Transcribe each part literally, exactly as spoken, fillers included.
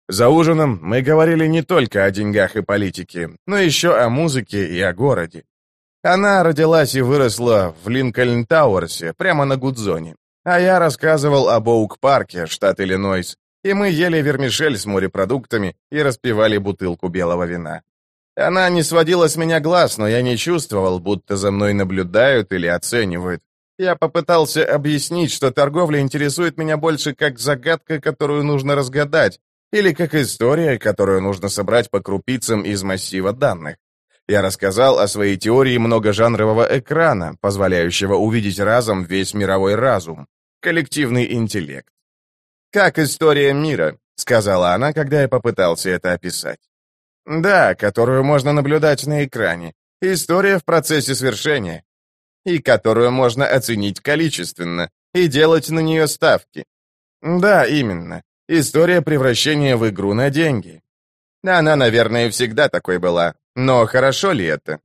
За ужином мы говорили не только о деньгах и политике, но еще о музыке и о городе. Она родилась и выросла в Линкольн-Тауэрсе, прямо на Гудзоне. А я рассказывал об Оук-парке, штат Иллинойс, и мы ели вермишель с морепродуктами и распивали бутылку белого вина. Она не сводила с меня глаз, но я не чувствовал, будто за мной наблюдают или оценивают. Я попытался объяснить, что торговля интересует меня больше как загадка, которую нужно разгадать, или как история, которую нужно собрать по крупицам из массива данных. Я рассказал о своей теории многожанрового экрана, позволяющего увидеть разом весь мировой разум, коллективный интеллект. «Как история мира», — сказала она, когда я попытался это описать. «Да, которую можно наблюдать на экране. История в процессе свершения. И которую можно оценить количественно и делать на нее ставки. Да, именно. История превращения в игру на деньги. Она, наверное, всегда такой была. Но хорошо ли это?»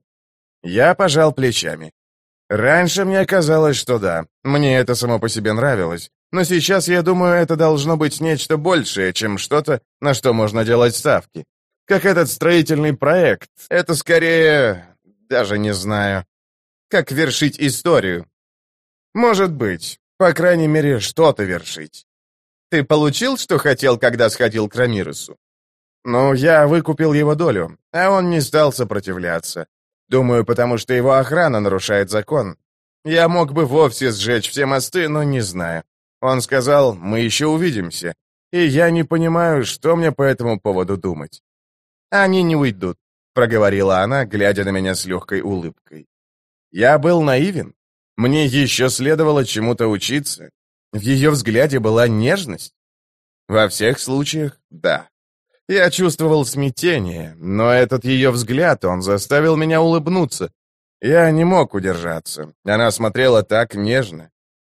Я пожал плечами. Раньше мне казалось, что да. Мне это само по себе нравилось. Но сейчас я думаю, это должно быть нечто большее, чем что-то, на что можно делать ставки. Как этот строительный проект. Это скорее... даже не знаю. Как вершить историю. Может быть. По крайней мере, что-то вершить. Ты получил, что хотел, когда сходил к Рамиресу? Ну, я выкупил его долю, а он не стал сопротивляться. Думаю, потому что его охрана нарушает закон. Я мог бы вовсе сжечь все мосты, но не знаю. Он сказал, мы еще увидимся. И я не понимаю, что мне по этому поводу думать. «Они не уйдут», — проговорила она, глядя на меня с легкой улыбкой. Я был наивен. Мне еще следовало чему-то учиться. В ее взгляде была нежность. Во всех случаях, да. Я чувствовал смятение, но этот ее взгляд, он заставил меня улыбнуться. Я не мог удержаться. Она смотрела так нежно.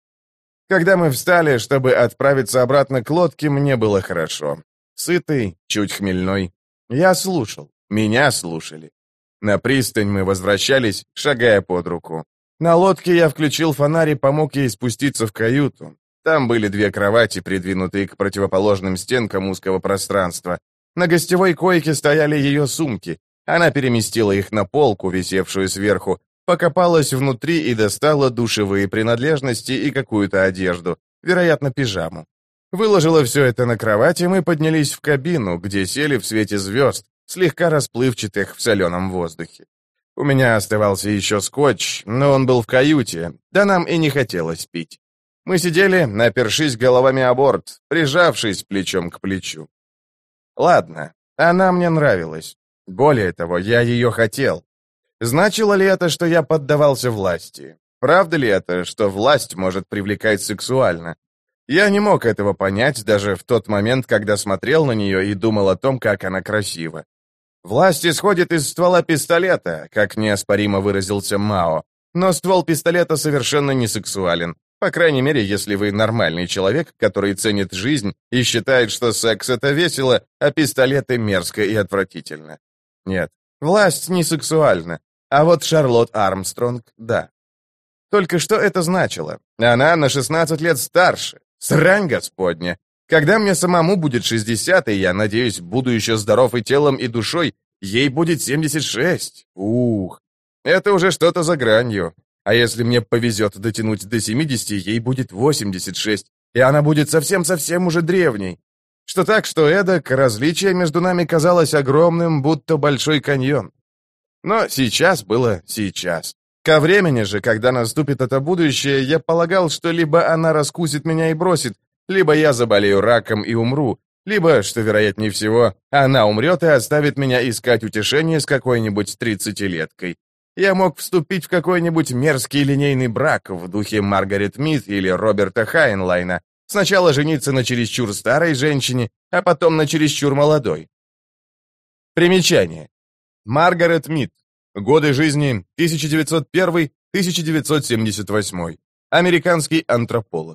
Когда мы встали, чтобы отправиться обратно к лодке, мне было хорошо. Сытый, чуть хмельной. Я слушал. Меня слушали. На пристань мы возвращались, шагая под руку. На лодке я включил фонарь и помог ей спуститься в каюту. Там были две кровати, придвинутые к противоположным стенкам узкого пространства. На гостевой койке стояли ее сумки. Она переместила их на полку, висевшую сверху, покопалась внутри и достала душевые принадлежности и какую-то одежду, вероятно, пижаму. Выложила все это на кровать, и мы поднялись в кабину, где сели в свете звезд, слегка расплывчатых в соленом воздухе. У меня оставался еще скотч, но он был в каюте, да нам и не хотелось пить. Мы сидели, напершись головами о борт, прижавшись плечом к плечу. Ладно, она мне нравилась. Более того, я ее хотел. Значило ли это, что я поддавался власти? Правда ли это, что власть может привлекать сексуально? Я не мог этого понять даже в тот момент, когда смотрел на нее и думал о том, как она красива. Власть исходит из ствола пистолета, как неоспоримо выразился Мао, но ствол пистолета совершенно не сексуален. По крайней мере, если вы нормальный человек, который ценит жизнь и считает, что секс — это весело, а пистолеты — мерзко и отвратительно. Нет, власть не сексуальна, а вот Шарлотт Армстронг — да. Только что это значило? Она на шестнадцать лет старше. Срань господня! Когда мне самому будет шестьдесят, и я, надеюсь, буду еще здоров и телом, и душой, ей будет семьдесят шесть. Ух, это уже что-то за гранью. А если мне повезет дотянуть до семидесяти, ей будет восемьдесят шесть, и она будет совсем-совсем уже древней. Что так, что эдак, различие между нами казалось огромным, будто большой каньон. Но сейчас было сейчас. Ко времени же, когда наступит это будущее, я полагал, что либо она раскусит меня и бросит, либо я заболею раком и умру, либо, что вероятнее всего, она умрет и оставит меня искать утешение с какой-нибудь тридцатилеткой. Я мог вступить в какой-нибудь мерзкий линейный брак в духе Маргарет Мид или Роберта Хайнлайна, сначала жениться на чересчур старой женщине, а потом на чересчур молодой. Примечание. Маргарет Мид. Годы жизни тысяча девятьсот первый — тысяча девятьсот семьдесят восьмой. Американский антрополог.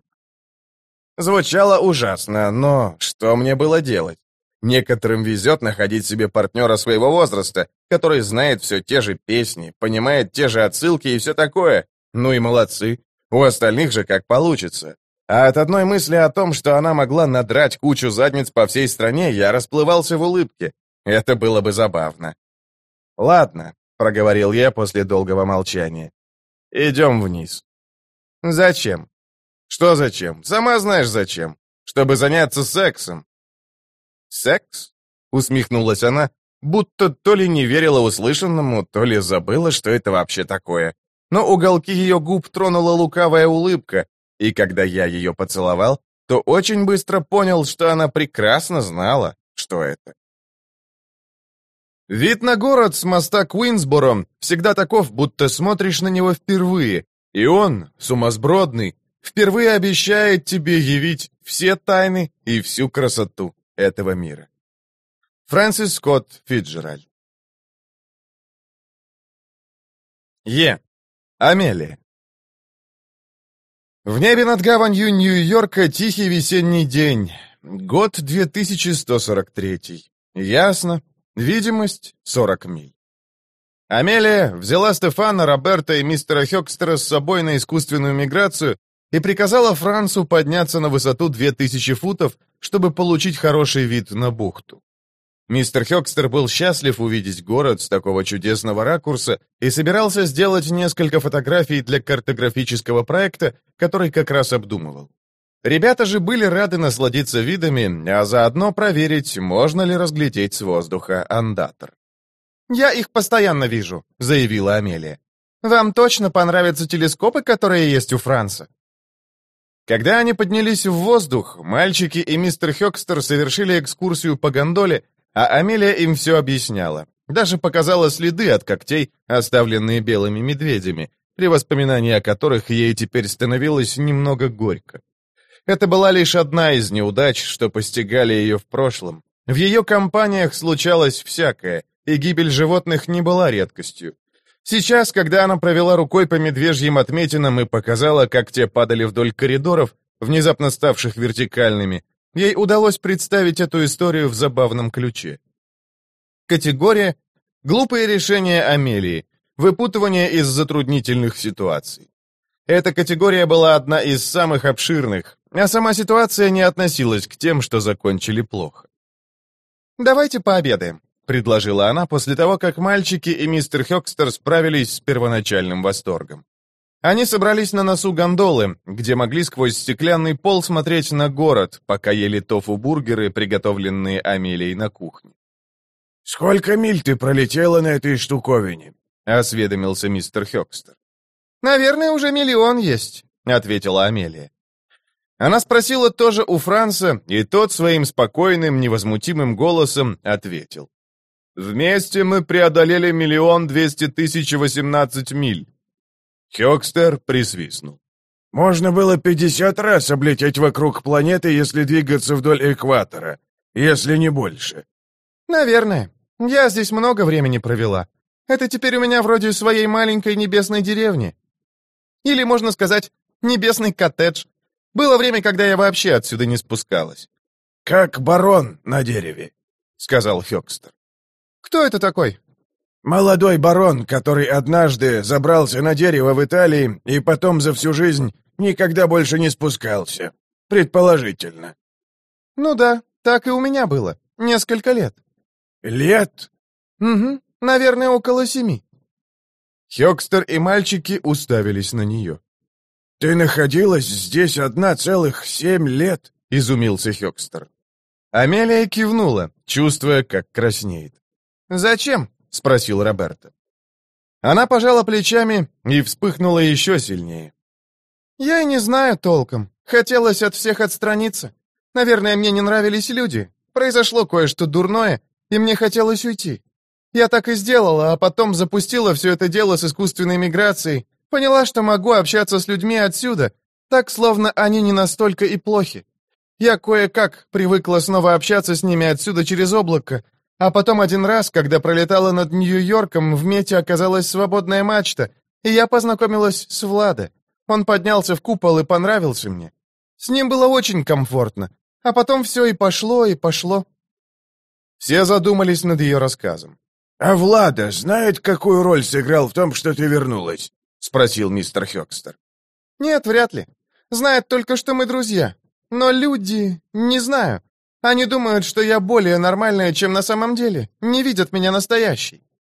Звучало ужасно, но что мне было делать? Некоторым везет находить себе партнера своего возраста, который знает все те же песни, понимает те же отсылки и все такое. Ну и молодцы. У остальных же как получится. А от одной мысли о том, что она могла надрать кучу задниц по всей стране, я расплывался в улыбке. Это было бы забавно. «Ладно», — проговорил я после долгого молчания. «Идем вниз». «Зачем?» «Что зачем? Сама знаешь зачем. Чтобы заняться сексом». «Секс?» — усмехнулась она, будто то ли не верила услышанному, то ли забыла, что это вообще такое. Но уголки ее губ тронула лукавая улыбка, и когда я ее поцеловал, то очень быстро понял, что она прекрасно знала, что это. Вид на город с моста Куинсборо всегда таков, будто смотришь на него впервые, и он, сумасбродный, впервые обещает тебе явить все тайны и всю красоту этого мира. Фрэнсис Скотт Фитджеральд. Е. Амелия. В небе над гаванью Нью-Йорка тихий весенний день. Год две тысячи сто сорок третий. Ясно. Видимость — сорок миль. Амелия взяла Стефана, Роберта и мистера Хёкстера с собой на искусственную миграцию и приказала Францу подняться на высоту две тысячи футов, чтобы получить хороший вид на бухту. Мистер Хёкстер был счастлив увидеть город с такого чудесного ракурса и собирался сделать несколько фотографий для картографического проекта, который как раз обдумывал. Ребята же были рады насладиться видами, а заодно проверить, можно ли разглядеть с воздуха андатор. «Я их постоянно вижу», — заявила Амелия. «Вам точно понравятся телескопы, которые есть у Франца?» Когда они поднялись в воздух, мальчики и мистер Хёкстер совершили экскурсию по гондоле, а Амелия им все объясняла. Даже показала следы от когтей, оставленные белыми медведями, при воспоминании о которых ей теперь становилось немного горько. Это была лишь одна из неудач, что постигали ее в прошлом. В ее компаниях случалось всякое, и гибель животных не была редкостью. Сейчас, когда она провела рукой по медвежьим отметинам и показала, как те падали вдоль коридоров, внезапно ставших вертикальными, ей удалось представить эту историю в забавном ключе. Категория «Глупые решения Амелии. Выпутывание из затруднительных ситуаций». Эта категория была одна из самых обширных, а сама ситуация не относилась к тем, что закончили плохо. «Давайте пообедаем», — предложила она после того, как мальчики и мистер Хёкстер справились с первоначальным восторгом. Они собрались на носу гондолы, где могли сквозь стеклянный пол смотреть на город, пока ели тофу-бургеры, приготовленные Амелией на кухне. «Сколько миль ты пролетела на этой штуковине?» — осведомился мистер Хёкстер. «Наверное, уже миллион есть», — ответила Амелия. Она спросила тоже у Франца, и тот своим спокойным, невозмутимым голосом ответил. «Вместе мы преодолели миллион двести тысяч восемнадцать миль». Хёкстер присвистнул. «Можно было пятьдесят раз облететь вокруг планеты, если двигаться вдоль экватора, если не больше». «Наверное. Я здесь много времени провела. Это теперь у меня вроде своей маленькой небесной деревни. Или, можно сказать, небесный коттедж. Было время, когда я вообще отсюда не спускалась». «Как барон на дереве», — сказал Хёкстер. «Кто это такой?» «Молодой барон, который однажды забрался на дерево в Италии и потом за всю жизнь никогда больше не спускался. Предположительно». «Ну да, так и у меня было. Несколько лет». «Лет?» «Угу, наверное, около семи». Хёкстер и мальчики уставились на нее. «Ты находилась здесь одна целых семь лет?» — изумился Хёкстер. Амелия кивнула, чувствуя, как краснеет. «Зачем?» — спросил Роберто. Она пожала плечами и вспыхнула еще сильнее. «Я и не знаю толком. Хотелось от всех отстраниться. Наверное, мне не нравились люди. Произошло кое-что дурное, и мне хотелось уйти. Я так и сделала, а потом запустила все это дело с искусственной миграцией. Поняла, что могу общаться с людьми отсюда, так, словно они не настолько и плохи. Я кое-как привыкла снова общаться с ними отсюда через облако, а потом один раз, когда пролетала над Нью-Йорком, в мете оказалась свободная мачта, и я познакомилась с Владо. Он поднялся в купол и понравился мне. С ним было очень комфортно, а потом все и пошло, и пошло». Все задумались над ее рассказом. «А Влада знает, какую роль сыграл в том, что ты вернулась?» — спросил мистер Хёкстер. «Нет, вряд ли. Знает только, что мы друзья. Но люди... не знаю. Они думают, что я более нормальная, чем на самом деле. Не видят меня настоящей.